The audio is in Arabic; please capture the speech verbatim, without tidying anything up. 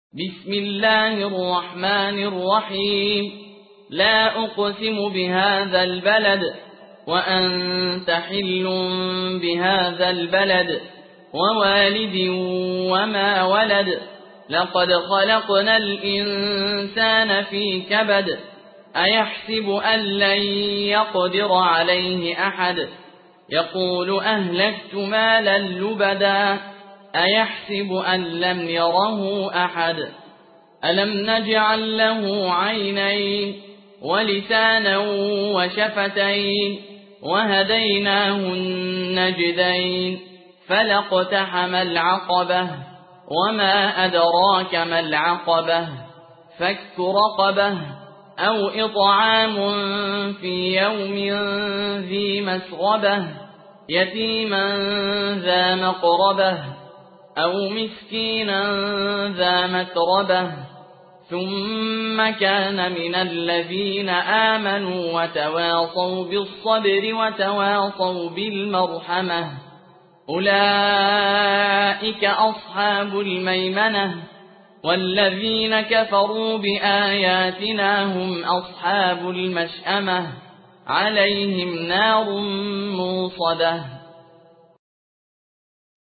بسم الله الرحمن الرحيم لا أقسم بهذا البلد وأنت حل بهذا البلد ووالد وما ولد لقد خلقنا الإنسان في كبد أيحسب أن لن يقدر عليه أحد يقول أهلكت مالا لبدا أيحسب أن لم يره أحد ألم نجعل له عينين ولسانا وشفتين وهديناه النجدين فلاقتحم العقبة وما أدراك ما العقبة فك رقبة أو إطعام في يوم ذي مسغبة يتيما ذا مقربة أو مسكينا ذا متربة ثم كان من الذين آمنوا وتواصوا بالصبر وتواصوا بالمرحمة أولئك أصحاب الميمنة والذين كفروا بآياتنا هم أصحاب المشأمة عليهم نار موصدة